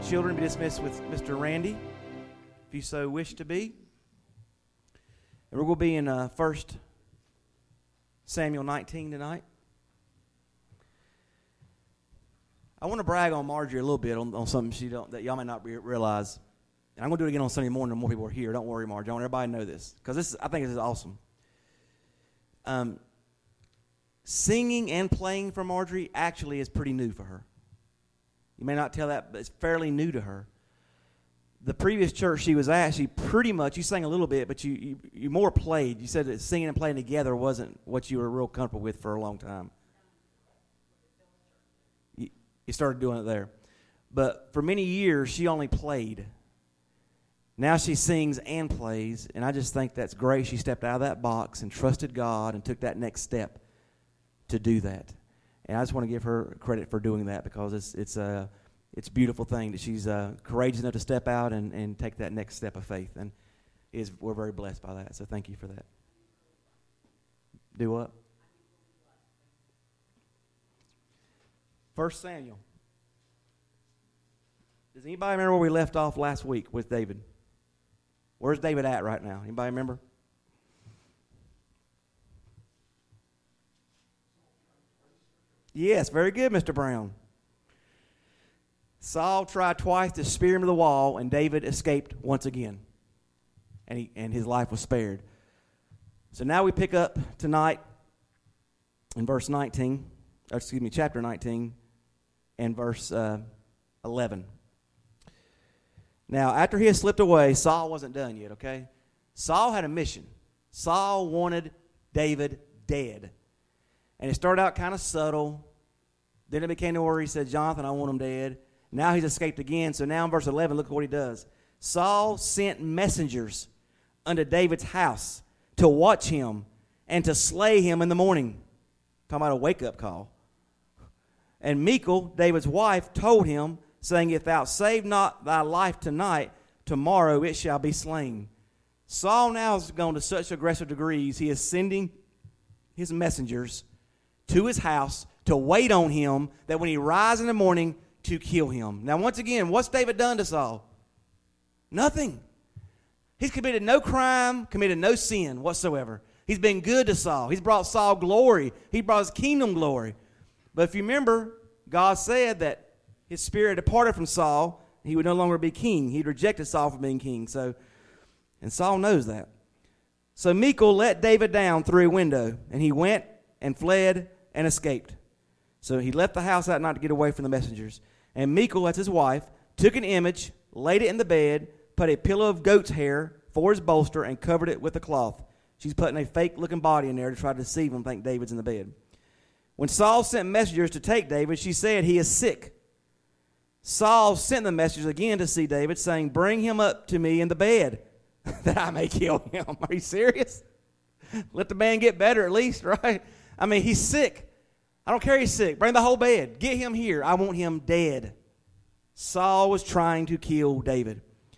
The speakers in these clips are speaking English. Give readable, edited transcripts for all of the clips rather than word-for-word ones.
Children, be dismissed with Mr. Randy, if you so wish to be. And we're going to be in 1 Samuel 19 tonight. I want to brag on Marjorie a little bit on something that y'all may not realize. And I'm going to do it again on Sunday morning when more people are here. Don't worry, Marjorie. I want everybody to know this, because I think this is awesome. Singing and playing for Marjorie actually is pretty new for her. You may not tell that, but it's fairly new to her. The previous church she was at, she pretty much, you sang a little bit, but you more played. You said that singing and playing together wasn't what you were real comfortable with for a long time. You started doing it there. But for many years, she only played. Now she sings and plays, and I just think that's great. She stepped out of that box and trusted God and took that next step to do that. And I just want to give her credit for doing that, because it's a beautiful thing that she's courageous enough to step out and take that next step of faith. And we're very blessed by that, so thank you for that. Do what? 1 Samuel. Does anybody remember where we left off last week with David? Where's David at right now? Anybody remember? Yes, very good, Mr. Brown. Saul tried twice to spear him to the wall, and David escaped once again. And his life was spared. So now we pick up tonight in chapter 19, and verse 11. Now, after he had slipped away, Saul wasn't done yet, okay? Saul had a mission. Saul wanted David dead. And it started out kind of subtle. Then it became to where he said, Jonathan, I want him dead. Now he's escaped again. So now in verse 11, look at what he does. Saul sent messengers unto David's house to watch him and to slay him in the morning. Talking about a wake-up call. And Michal, David's wife, told him, saying, If thou save not thy life tonight, tomorrow it shall be slain. Saul now has gone to such aggressive degrees, he is sending his messengers to his house to wait on him, that when he rises in the morning, to kill him. Now, once again, what's David done to Saul? Nothing. He's committed no crime, committed no sin whatsoever. He's been good to Saul. He's brought Saul glory. He brought his kingdom glory. But if you remember, God said that his spirit departed from Saul. He would no longer be king. He rejected Saul from being king. And Saul knows that. So Michal let David down through a window, and he went and fled and escaped. So he left the house that night to get away from the messengers. And Michal, that's his wife, took an image, laid it in the bed, put a pillow of goat's hair for his bolster, and covered it with a cloth. She's putting a fake-looking body in there to try to deceive him, think David's in the bed. When Saul sent messengers to take David, she said, He is sick. Saul sent the messengers again to see David, saying, Bring him up to me in the bed, that I may kill him. Are you serious? Let the man get better at least, right? I mean, he's sick. I don't care he's sick. Bring the whole bed. Get him here. I want him dead. Saul was trying to kill David.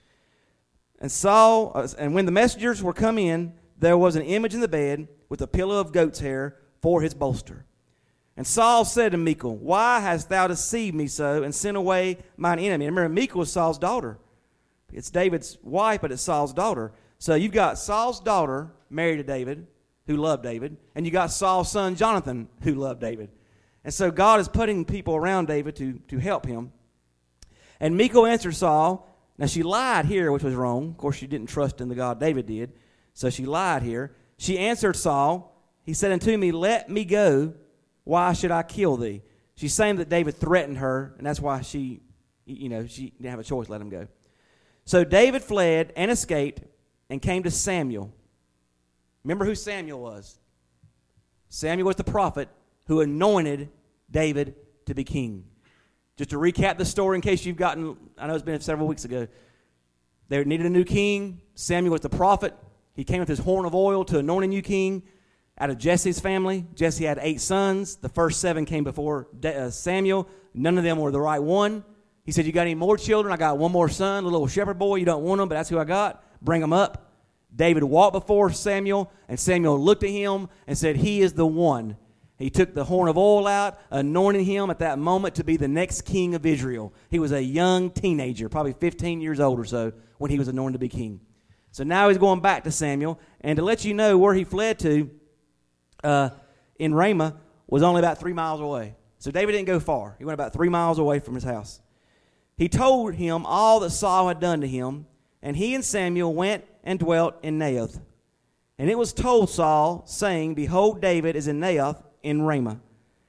And when the messengers were come in, there was an image in the bed with a pillow of goat's hair for his bolster. And Saul said to Michal, Why hast thou deceived me so, and sent away mine enemy? And remember, Michal was Saul's daughter. It's David's wife, but it's Saul's daughter. So you've got Saul's daughter married to David, who loved David, and you got Saul's son Jonathan, who loved David. And so God is putting people around David to help him. And Michal answered Saul. Now she lied here, which was wrong. Of course, she didn't trust in the God David did, so she lied here. She answered Saul. He said unto me, Let me go. Why should I kill thee? She's saying that David threatened her, and that's why she didn't have a choice, let him go. So David fled and escaped and came to Samuel. Remember who Samuel was? Samuel was the prophet who anointed David to be king. Just to recap the story in case you've gotten, I know it's been several weeks ago. They needed a new king. Samuel was the prophet. He came with his horn of oil to anoint a new king out of Jesse's family. Jesse had 8 sons. The first 7 came before Samuel. None of them were the right one. He said, You got any more children? I got one more son, a little shepherd boy. You don't want him, but that's who I got. Bring him up. David walked before Samuel, and Samuel looked at him and said, He is the one. He took the horn of oil out, anointing him at that moment to be the next king of Israel. He was a young teenager, probably 15 years old or so, when he was anointed to be king. So now he's going back to Samuel. And to let you know where he fled to in Ramah was only about 3 miles away. So David didn't go far. He went about 3 miles away from his house. He told him all that Saul had done to him, and he and Samuel went and dwelt in Naioth. And it was told Saul, saying, Behold, David is in Naioth in Ramah.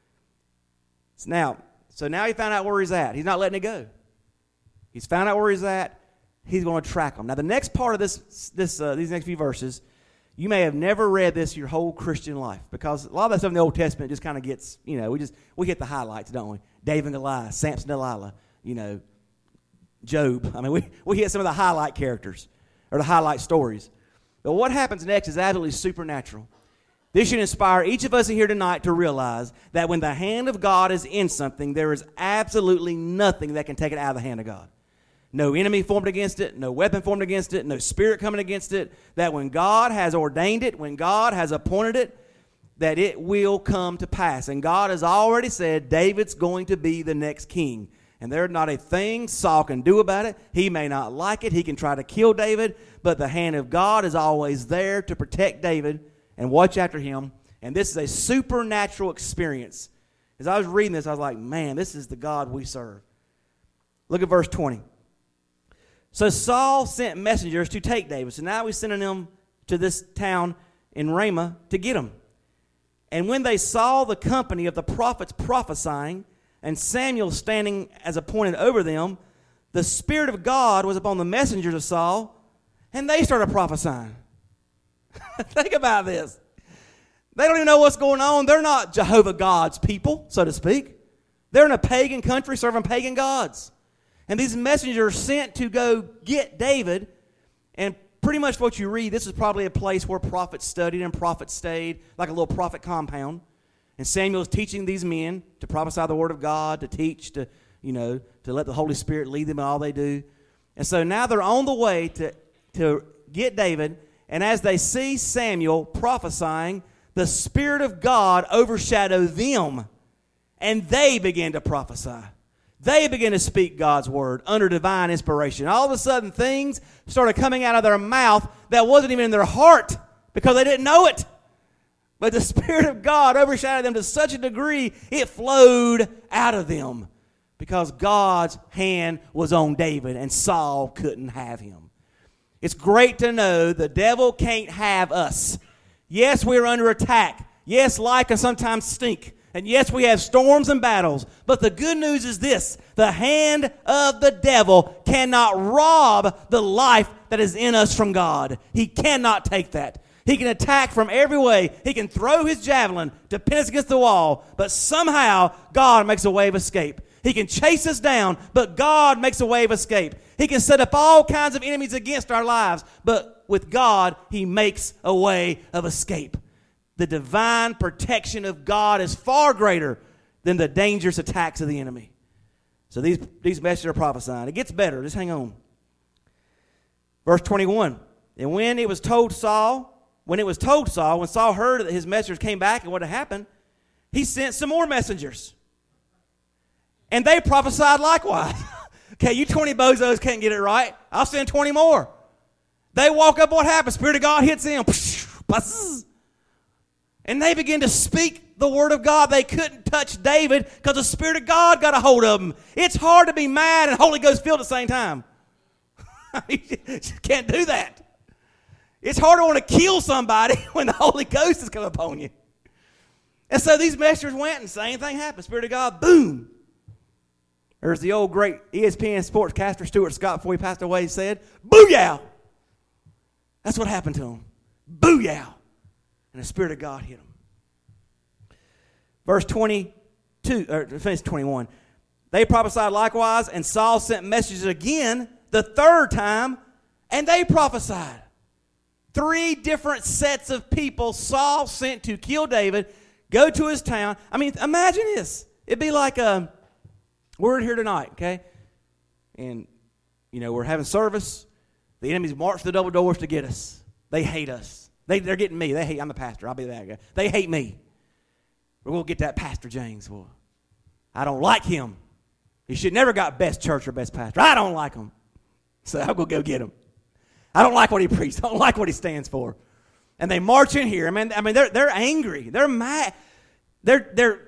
So now he found out where he's at. He's not letting it go. He's found out where he's at. He's going to track him. Now, the next part of these next few verses, you may have never read this your whole Christian life, because a lot of that stuff in the Old Testament just kind of gets, we hit the highlights, don't we? David and Goliath, Samson and Delilah, Job. I mean, we hit some of the highlight characters or the highlight stories. But what happens next is absolutely supernatural. This should inspire each of us here tonight to realize that when the hand of God is in something, there is absolutely nothing that can take it out of the hand of God. No enemy formed against it, no weapon formed against it, no spirit coming against it. That when God has ordained it, when God has appointed it, that it will come to pass. And God has already said David's going to be the next king. And there's not a thing Saul can do about it. He may not like it. He can try to kill David. But the hand of God is always there to protect David and watch after him. And this is a supernatural experience. As I was reading this, I was like, man, this is the God we serve. Look at verse 20. So Saul sent messengers to take David. So now he's sending them to this town in Ramah to get him. And when they saw the company of the prophets prophesying, and Samuel standing as appointed over them, the Spirit of God was upon the messengers of Saul, and they started prophesying. Think about this. They don't even know what's going on. They're not Jehovah God's people, so to speak. They're in a pagan country serving pagan gods. And these messengers are sent to go get David. And pretty much what you read, this is probably a place where prophets studied and prophets stayed, like a little prophet compound. And Samuel is teaching these men to prophesy the word of God, to teach, to let the Holy Spirit lead them in all they do. And so now they're on the way to get David. And as they see Samuel prophesying, the Spirit of God overshadowed them. And they begin to prophesy. They begin to speak God's word under divine inspiration. All of a sudden, things started coming out of their mouth that wasn't even in their heart because they didn't know it. But the Spirit of God overshadowed them to such a degree, it flowed out of them because God's hand was on David and Saul couldn't have him. It's great to know the devil can't have us. Yes, we're under attack. Yes, life can sometimes stink. And yes, we have storms and battles. But the good news is this: the hand of the devil cannot rob the life that is in us from God. He cannot take that. He can attack from every way. He can throw his javelin to pin us against the wall. But somehow, God makes a way of escape. He can chase us down, but God makes a way of escape. He can set up all kinds of enemies against our lives. But with God, he makes a way of escape. The divine protection of God is far greater than the dangerous attacks of the enemy. So these messages are prophesying. It gets better. Just hang on. Verse 21. And when Saul heard that his messengers came back and what had happened, he sent some more messengers. And they prophesied likewise. Okay, you 20 bozos can't get it right. I'll send 20 more. They walk up, what happens? Spirit of God hits them. And they begin to speak the word of God. They couldn't touch David because the Spirit of God got a hold of them. It's hard to be mad and Holy Ghost filled at the same time. You can't do that. It's hard to want to kill somebody when the Holy Ghost has come upon you. And so these messengers went and the same thing happened. Spirit of God, boom. There's the old great ESPN sportscaster Stuart Scott before he passed away said, booyah. That's what happened to him. Booyah. And the Spirit of God hit him. Verse 21. They prophesied likewise, and Saul sent messages again the third time, and they prophesied. 3 different sets of people Saul sent to kill David, go to his town. I mean, imagine this. It'd be like we're here tonight, okay? And, we're having service. The enemies march the double doors to get us. They hate us. They're getting me. I'm the pastor. I'll be that guy. They hate me. we're going to get that Pastor James. Well, I don't like him. He should never got best church or best pastor. I don't like him. So I'm going to go get him. I don't like what he preaches. I don't like what he stands for. And they march in here. I mean, they're angry. They're mad. They're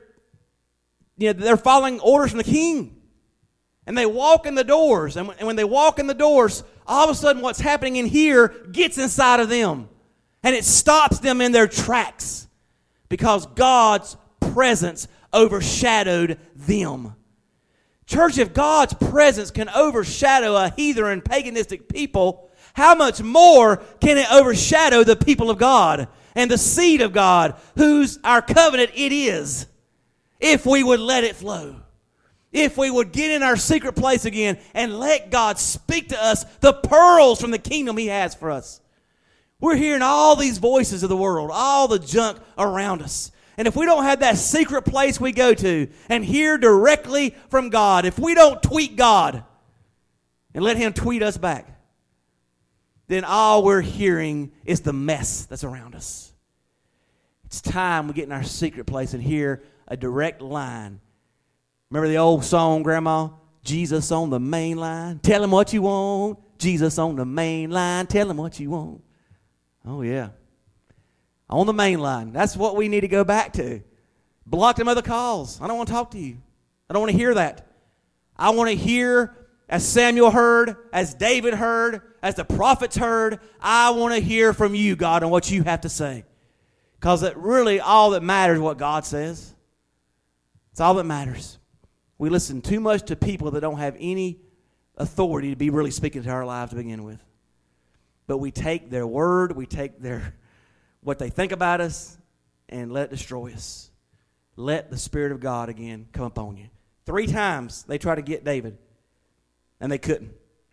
following orders from the king. And they walk in the doors. And when they walk in the doors, all of a sudden what's happening in here gets inside of them. And it stops them in their tracks. Because God's presence overshadowed them. Church, if God's presence can overshadow a heathen and paganistic people, how much more can it overshadow the people of God and the seed of God, whose our covenant it is, if we would let it flow. If we would get in our secret place again and let God speak to us the pearls from the kingdom he has for us. We're hearing all these voices of the world, all the junk around us. And if we don't have that secret place we go to and hear directly from God, if we don't tweet God and let him tweet us back, then all we're hearing is the mess that's around us. It's time we get in our secret place and hear a direct line. Remember the old song, Grandma? Jesus on the main line. Tell him what you want. Jesus on the main line. Tell him what you want. Oh, yeah. On the main line. That's what we need to go back to. Block them other calls. I don't want to talk to you. I don't want to hear that. I want to hear, as Samuel heard, as David heard, as the prophets heard, I want to hear from you, God, on what you have to say. Because really all that matters is what God says. It's all that matters. We listen too much to people that don't have any authority to be really speaking to our lives to begin with. But we take their word, we take their what they think about us, and let it destroy us. Let the Spirit of God again come upon you. 3 times they tried to get David, and they couldn't.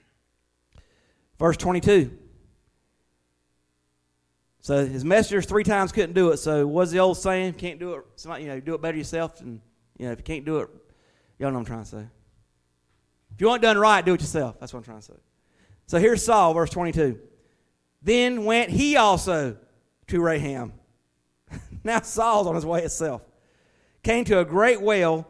Verse 22. So his messengers 3 times couldn't do it. So what's the old saying? Can't do it. Do it better yourself. And if you can't do it, y'all know what I'm trying to say. If you want it done right, do it yourself. That's what I'm trying to say. So here's Saul, verse 22. Then went he also to Raham. Now Saul's on his way himself. Came to a great well.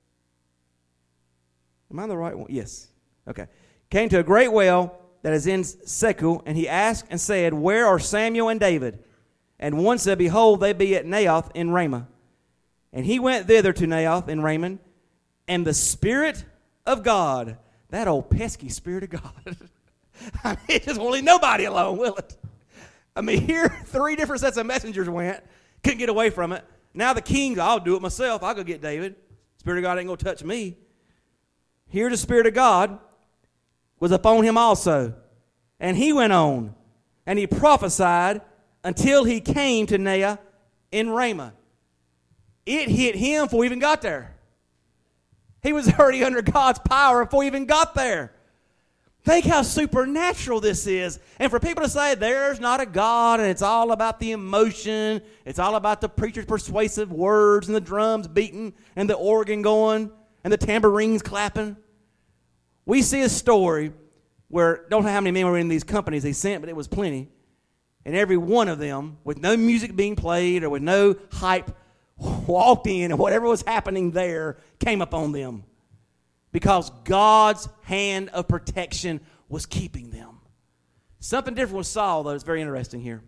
Am I the right one? Yes. Okay. Came to a great well that is in Secu, and he asked and said, Where are Samuel and David? And one said, Behold, they be at Naioth in Ramah. And he went thither to Naioth in Ramah, and the Spirit of God, that old pesky Spirit of God, I mean, it just won't leave nobody alone, will it? I mean, here 3 different sets of messengers went, couldn't get away from it. Now the king, I'll do it myself. I'll go get David. Spirit of God ain't going to touch me. Here the Spirit of God was upon him also. And he went on, and he prophesied until he came to Naioth in Ramah. It hit him before he even got there. He was already under God's power before he even got there. Think how supernatural this is. And for people to say there's not a God and it's all about the emotion, it's all about the preacher's persuasive words and the drums beating and the organ going and the tambourines clapping. We see a story where, don't know how many men were in these companies they sent, but it was plenty. And every one of them, with no music being played or with no hype, walked in and whatever was happening there came upon them. Because God's hand of protection was keeping them. Something different with Saul, though, is very interesting here.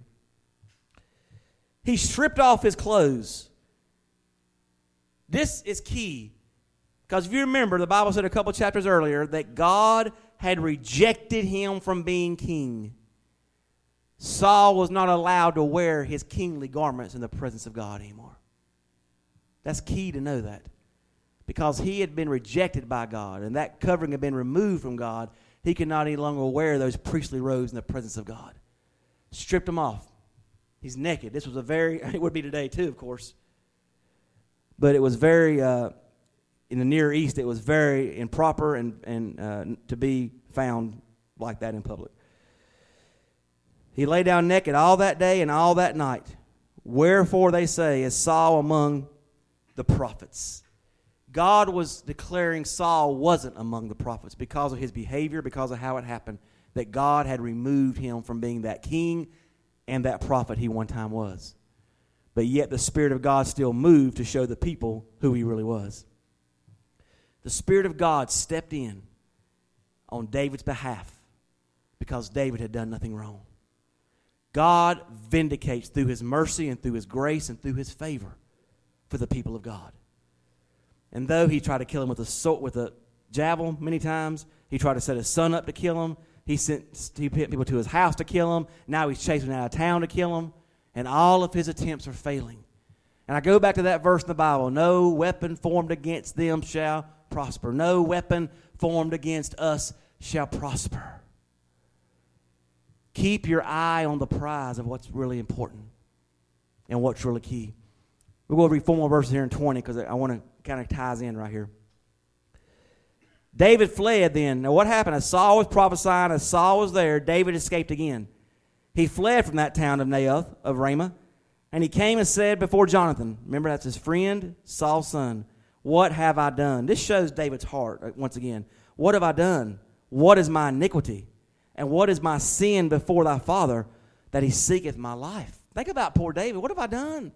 He stripped off his clothes. This is key. Because if you remember, the Bible said a couple chapters earlier that God had rejected him from being king. Saul was not allowed to wear his kingly garments in the presence of God anymore. That's key to know that. Because he had been rejected by God, and that covering had been removed from God, he could not any longer wear those priestly robes in the presence of God. Stripped them off. He's naked. This was it would be today too, of course. But it was very, in the Near East, it was very improper and to be found like that in public. He lay down naked all that day and all that night. Wherefore they say, is Saul among the prophets. God was declaring Saul wasn't among the prophets because of his behavior, because of how it happened, that God had removed him from being that king and that prophet he one time was. But yet the Spirit of God still moved to show the people who he really was. The Spirit of God stepped in on David's behalf because David had done nothing wrong. God vindicates through his mercy and through his grace and through his favor for the people of God. And though he tried to kill him with a javelin many times, he tried to set his son up to kill him, he sent people to his house to kill him, now he's chasing out of town to kill him, and all of his attempts are failing. And I go back to that verse in the Bible, no weapon formed against them shall prosper. No weapon formed against us shall prosper. Keep your eye on the prize of what's really important and what's really key. We'll go read 4 more verses here in 20 because I want to kind of ties in right here. David fled then. Now what happened? As Saul was prophesying, as Saul was there, David escaped again. He fled from that town of Naioth of Ramah, and he came and said before Jonathan, remember that's his friend, Saul's son, what have I done? This shows David's heart once again. What have I done? What is my iniquity? And what is my sin before thy father that he seeketh my life? Think about poor David. What have I done?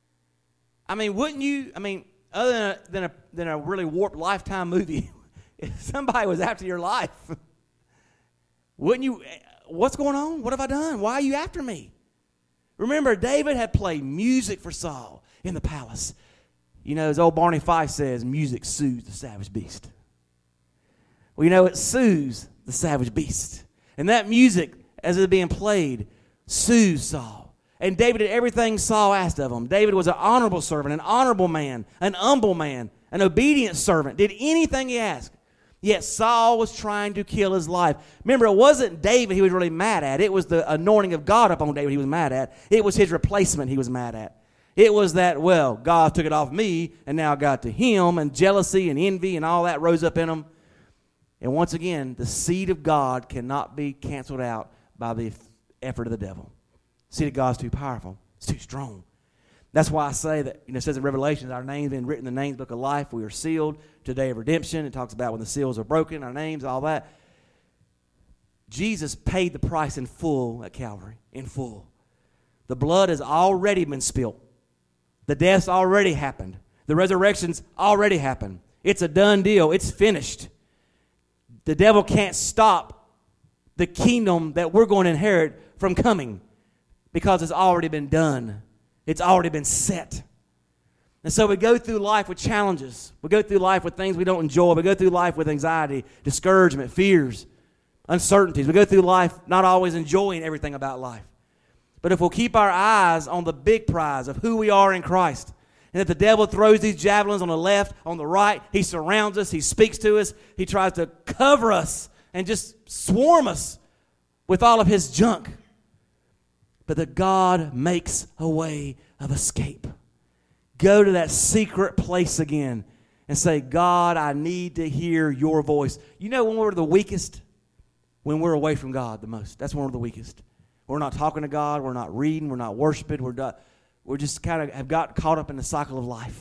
I mean, wouldn't you, other than a really warped Lifetime movie, if somebody was after your life, wouldn't you, what's going on? What have I done? Why are you after me? Remember, David had played music for Saul in the palace. You know, as old Barney Fife says, music soothes the savage beast. Well, you know, it soothes the savage beast. And that music, as it's being played, soothes Saul. And David did everything Saul asked of him. David was an honorable servant, an honorable man, an humble man, an obedient servant, did anything he asked. Yet Saul was trying to kill his life. Remember, it wasn't David he was really mad at. It was the anointing of God upon David he was mad at. It was his replacement he was mad at. It was that, well, God took it off me, and now it got to him, and jealousy and envy and all that rose up in him. And once again, the seed of God cannot be canceled out by the effort of the devil. The seed of God is too powerful. It's too strong. That's why I say that, it says in Revelation, our names have been written in the names book of life. We are sealed to the day of redemption. It talks about when the seals are broken, our names, all that. Jesus paid the price in full at Calvary, in full. The blood has already been spilled. The death's already happened. The resurrection's already happened. It's a done deal. It's finished. The devil can't stop the kingdom that we're going to inherit from coming because it's already been done. It's already been set. And so we go through life with challenges. We go through life with things we don't enjoy. We go through life with anxiety, discouragement, fears, uncertainties. We go through life not always enjoying everything about life. But if we'll keep our eyes on the big prize of who we are in Christ, and if the devil throws these javelins on the left, on the right, he surrounds us, he speaks to us, he tries to cover us and just swarm us with all of his junk. But that God makes a way of escape. Go to that secret place again and say, God, I need to hear your voice. You know when we're the weakest? When we're away from God the most. That's when we're the weakest. We're not talking to God. We're not reading. We're not worshiping. We're just kind of have got caught up in the cycle of life.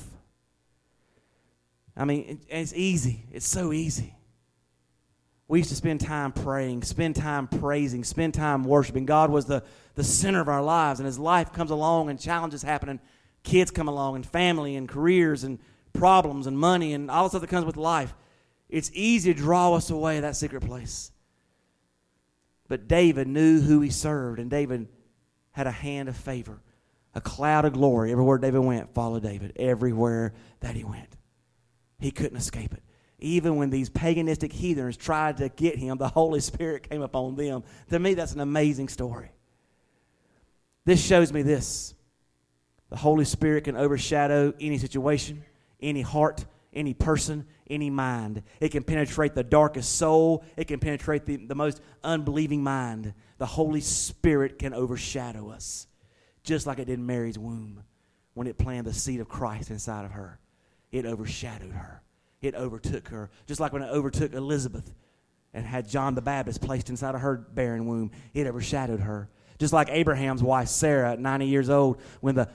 It's easy. It's so easy. We used to spend time praying, spend time praising, spend time worshiping. God was the center of our lives, and as life comes along and challenges happen, and kids come along, and family, and careers, and problems, and money, and all the stuff that comes with life, it's easy to draw us away to that secret place. But David knew who he served, and David had a hand of favor, a cloud of glory. Everywhere David went, followed David. Everywhere that he went. He couldn't escape it. Even when these paganistic heathens tried to get him, the Holy Spirit came upon them. To me, that's an amazing story. This shows me this. The Holy Spirit can overshadow any situation, any heart, any person, any mind. It can penetrate the darkest soul. It can penetrate the most unbelieving mind. The Holy Spirit can overshadow us, just like it did in Mary's womb when it planted the seed of Christ inside of her. It overshadowed her. It overtook her, just like when it overtook Elizabeth and had John the Baptist placed inside of her barren womb. It overshadowed her. Just like Abraham's wife Sarah at 99 years old, when the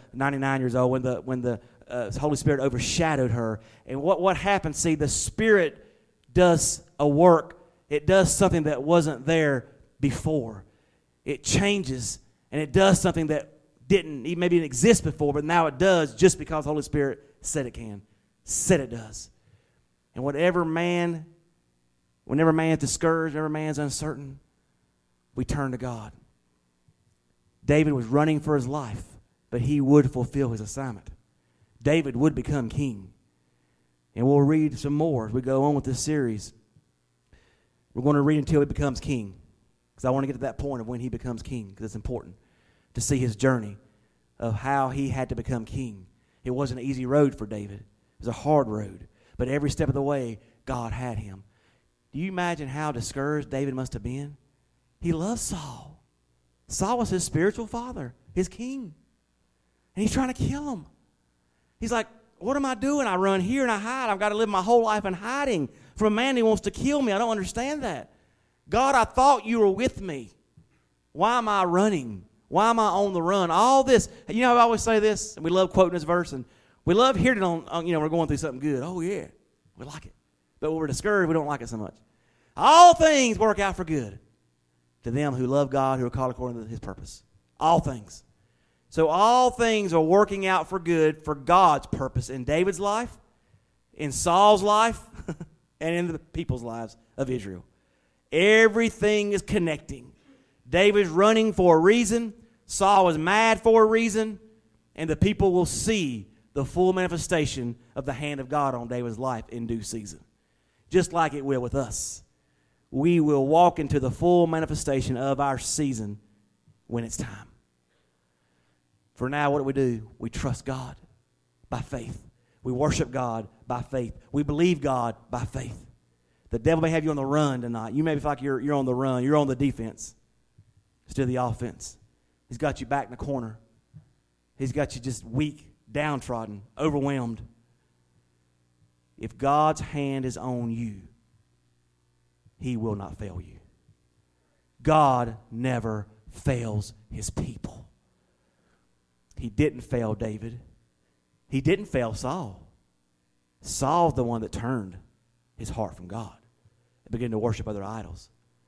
Holy Spirit overshadowed her. And what happened? See, the Spirit does a work. It does something that wasn't there before. It changes, and it does something that maybe didn't exist before, but now it does just because the Holy Spirit said it can, said it does. And whenever man's discouraged, whenever man's uncertain, we turn to God. David was running for his life, but he would fulfill his assignment. David would become king. And we'll read some more as we go on with this series. We're going to read until he becomes king, because I want to get to that point of when he becomes king, because it's important to see his journey of how he had to become king. It wasn't an easy road for David. It was a hard road. But every step of the way, God had him. Do you imagine how discouraged David must have been? He loved Saul. Saul was his spiritual father, his king. And he's trying to kill him. He's like, what am I doing? I run here and I hide. I've got to live my whole life in hiding from a man who wants to kill me. I don't understand that. God, I thought you were with me. Why am I running? Why am I on the run? All this. You know, I always say this, and we love quoting this verse, and we love hearing it on we're going through something good. Oh, yeah, we like it. But when we're discouraged, we don't like it so much. All things work out for good to them who love God, who are called according to his purpose. All things. So all things are working out for good for God's purpose in David's life, in Saul's life, and in the people's lives of Israel. Everything is connecting. David's running for a reason. Saul was mad for a reason. And the people will see the full manifestation of the hand of God on David's life in due season. Just like it will with us. We will walk into the full manifestation of our season when it's time. For now, what do? We trust God by faith. We worship God by faith. We believe God by faith. The devil may have you on the run tonight. You may feel like you're on the run. You're on the defense instead of the offense. He's got you back in the corner. He's got you just weak, downtrodden, overwhelmed. If God's hand is on you, he will not fail you. God never fails his people. He didn't fail David. He didn't fail Saul. Saul's the one that turned his heart from God and began to worship other idols.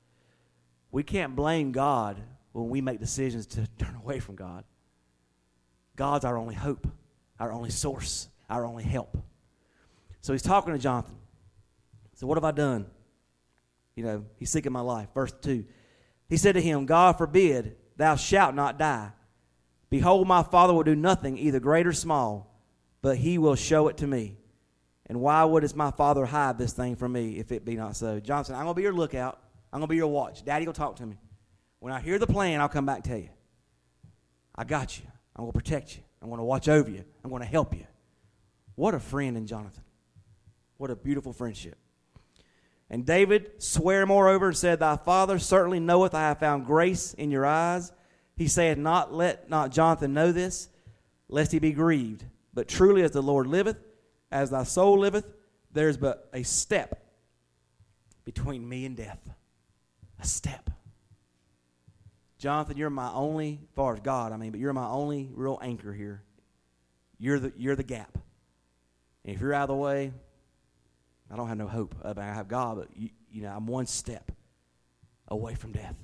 We can't blame God when we make decisions to turn away from God. God's our only hope, our only source, our only help. So he's talking to Jonathan. So what have I done? He's seeking my life. Verse 2. He said to him, God forbid, thou shalt not die. Behold, my father will do nothing, either great or small, but he will show it to me. And why wouldst my father hide this thing from me if it be not so? Johnson, I'm going to be your lookout. I'm going to be your watch. Daddy will talk to me. When I hear the plan, I'll come back and tell you. I got you. I'm going to protect you. I'm going to watch over you. I'm going to help you. What a friend in Jonathan. What a beautiful friendship. And David sware moreover and said, Thy father certainly knoweth I have found grace in your eyes. He saith, let not Jonathan know this, lest he be grieved. But truly as the Lord liveth, as thy soul liveth, there is but a step between me and death. A step. Jonathan, you're my only, as far as God, but you're my only real anchor here. You're the gap. And if you're out of the way, I don't have no hope. I have God, but I'm one step away from death.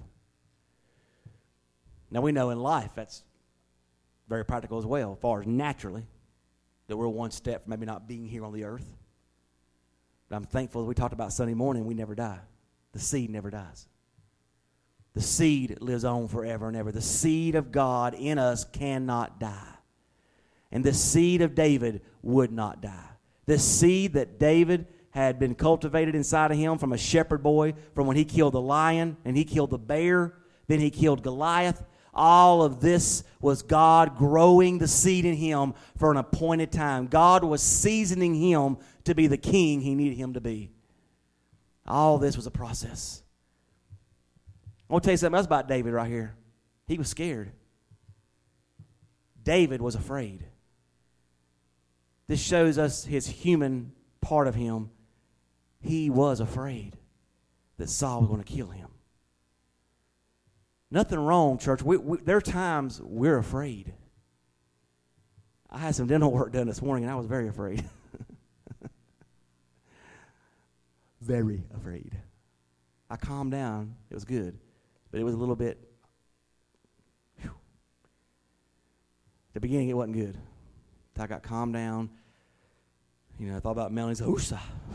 Now we know in life that's very practical as well, as far as naturally, that we're one step from maybe not being here on the earth. But I'm thankful, as we talked about Sunday morning, we never die. The seed never dies. The seed lives on forever and ever. The seed of God in us cannot die. And the seed of David would not die. This seed that David had been cultivated inside of him from a shepherd boy, from when he killed the lion and he killed the bear, then he killed Goliath. All of this was God growing the seed in him for an appointed time. God was seasoning him to be the king he needed him to be. All this was a process. I want to tell you something else about David right here. He was scared. David was afraid. This shows us his human part of him. He was afraid that Saul was going to kill him. Nothing wrong, church. There are times we're afraid. I had some dental work done this morning, and I was very afraid. Very afraid. I calmed down. It was good. But it was a little bit. Whew. the beginning, it wasn't good. I got calmed down. I thought about Melanie's, okay,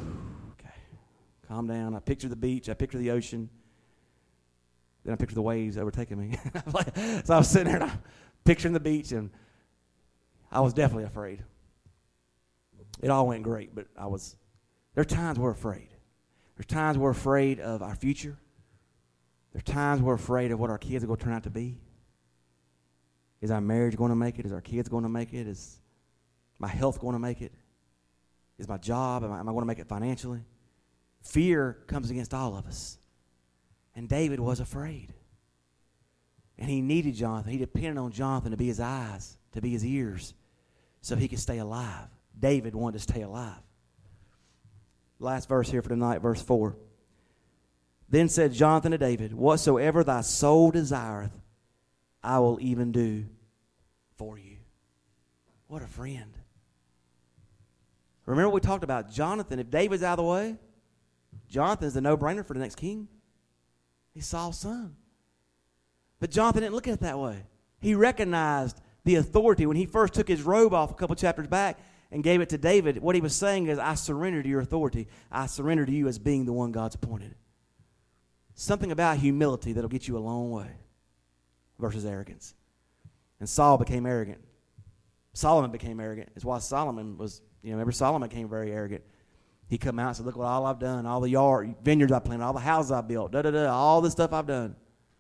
calm down. I pictured the beach. I pictured the ocean. Then I pictured the waves overtaking me. So I was sitting there and I'm picturing the beach, and I was definitely afraid. It all went great, but there are times we're afraid. There's times we're afraid of our future. There's times we're afraid of what our kids are going to turn out to be. Is our marriage going to make it? Is our kids going to make it? Is my health going to make it? Is my job, am I going to make it financially? Fear comes against all of us. And David was afraid. And he needed Jonathan. He depended on Jonathan to be his eyes, to be his ears, so he could stay alive. David wanted to stay alive. Last verse here for tonight, verse 4. Then said Jonathan to David, whatsoever thy soul desireth, I will even do for you. What a friend. Remember what we talked about. Jonathan, if David's out of the way, Jonathan's the no-brainer for the next king. He's Saul's son. But Jonathan didn't look at it that way. He recognized the authority. When he first took his robe off a couple chapters back and gave it to David, what he was saying is, I surrender to your authority. I surrender to you as being the one God's appointed. Something about humility that'll get you a long way versus arrogance. And Saul became arrogant. Solomon became arrogant. It's why Solomon was, remember Solomon became very arrogant. He come out and said, look what all I've done, all the vineyards I planted, all the houses I built, all the stuff I've done.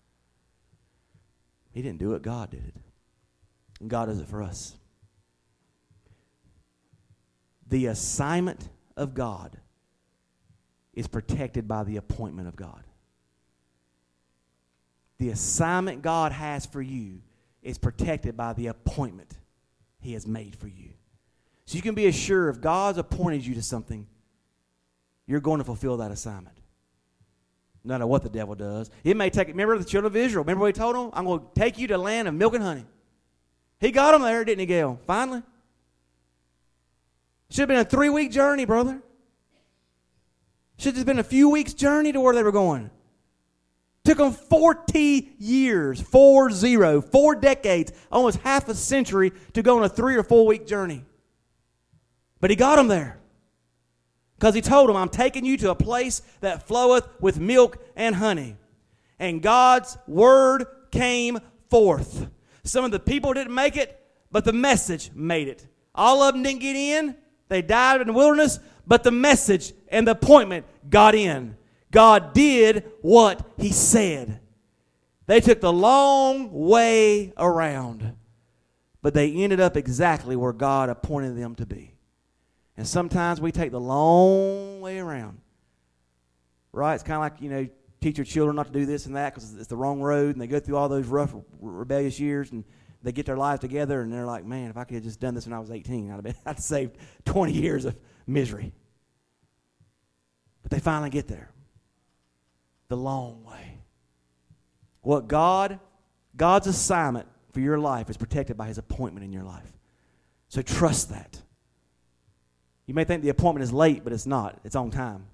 He didn't do it. God did it. And God does it for us. The assignment of God is protected by the appointment of God. The assignment God has for you is protected by the appointment He has made for you. So you can be assured if God's appointed you to something, you're going to fulfill that assignment. No matter what the devil does. It may take, remember the children of Israel. Remember what he told them? I'm going to take you to a land of milk and honey. He got them there, didn't he, Gail? Finally. Should have been a 3-week journey, brother. Should have been a few weeks' journey to where they were going. Took them 40 years, 4 decades, almost half a century to go on a 3 or 4 week journey. But he got them there. Because he told them, I'm taking you to a place that floweth with milk and honey. And God's word came forth. Some of the people didn't make it, but the message made it. All of them didn't get in. They died in the wilderness, but the message and the appointment got in. God did what he said. They took the long way around, but they ended up exactly where God appointed them to be. And sometimes we take the long way around. Right? It's kind of like, teach your children not to do this and that because it's the wrong road, and they go through all those rough, rebellious years, and they get their lives together, and they're like, man, if I could have just done this when I was 18, I'd saved 20 years of misery. But they finally get there. The long way. What God's assignment for your life is protected by his appointment in your life. So trust that. You may think the appointment is late, but it's not. It's on time.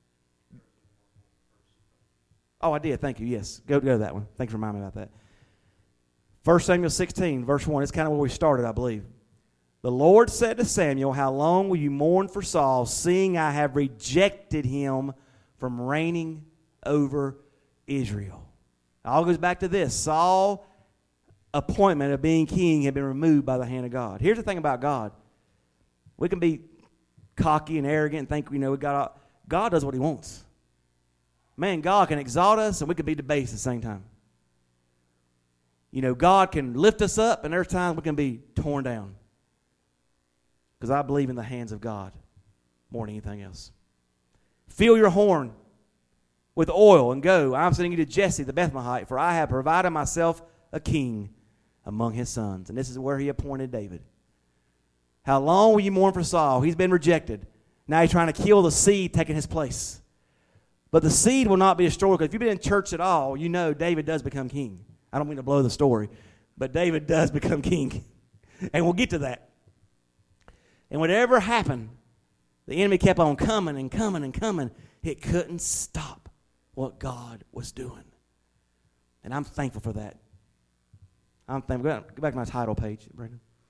Oh, I did. Thank you. Yes. Go to that one. Thanks for reminding me about that. 1 Samuel 16, verse 1. It's kind of where we started, I believe. The Lord said to Samuel, how long will you mourn for Saul, seeing I have rejected him from reigning over Israel? It all goes back to this. Saul's appointment of being king had been removed by the hand of God. Here's the thing about God. We can be cocky and arrogant and think, God does what he wants. Man, God can exalt us and we can be debased at the same time. God can lift us up and there's times we can be torn down. Because I believe in the hands of God more than anything else. Fill your horn with oil and go. I'm sending you to Jesse the Bethlehemite, for I have provided myself a king among his sons. And this is where he appointed David. How long will you mourn for Saul? He's been rejected. Now he's trying to kill the seed taking his place. But the seed will not be destroyed. Because if you've been in church at all, you know David does become king. I don't mean to blow the story, but David does become king. And we'll get to that. And whatever happened, the enemy kept on coming and coming and coming. It couldn't stop what God was doing. And I'm thankful for that. I'm thankful. Go back to my title page, Brandon.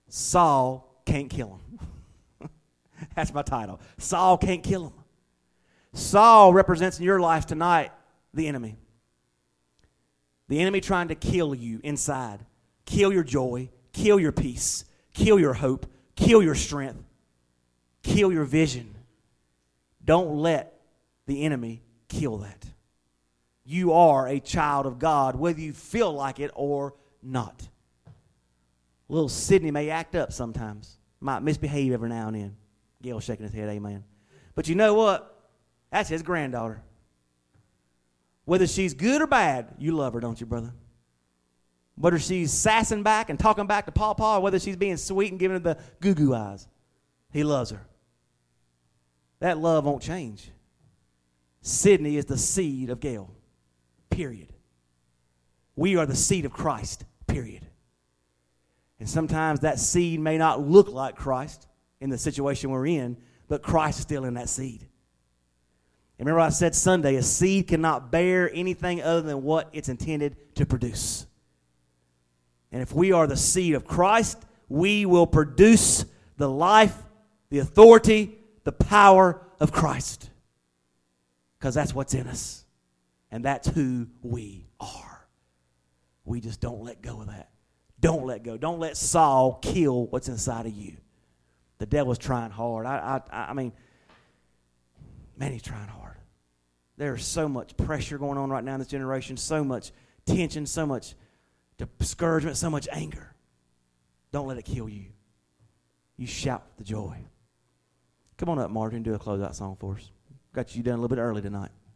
Saul can't kill him. That's my title. Saul can't kill him. Saul represents in your life tonight the enemy. The enemy trying to kill you inside. Kill your joy. Kill your peace. Kill your hope. Kill your strength. Kill your vision. Don't let the enemy kill that. You are a child of God, whether you feel like it or not. Little Sydney may act up sometimes. Might misbehave every now and then. Gail's shaking his head, amen. But you know what? That's his granddaughter. Whether she's good or bad, you love her, don't you, brother? Whether she's sassing back and talking back to Pawpaw, or whether she's being sweet and giving her the goo-goo eyes, he loves her. That love won't change. Sydney is the seed of Gail, period. We are the seed of Christ, period. And sometimes that seed may not look like Christ in the situation we're in, but Christ is still in that seed. And remember I said Sunday, a seed cannot bear anything other than what it's intended to produce. And if we are the seed of Christ, we will produce the life, the authority, the power of Christ. Because that's what's in us. And that's who we are. We just don't let go of that. Don't let go. Don't let Saul kill what's inside of you. The devil's trying hard. I mean, man, he's trying hard. There's so much pressure going on right now in this generation, so much tension, so much discouragement, so much anger. Don't let it kill you. You shout the joy. Come on up, Martin, do a closeout song for us. Got you done a little bit early tonight.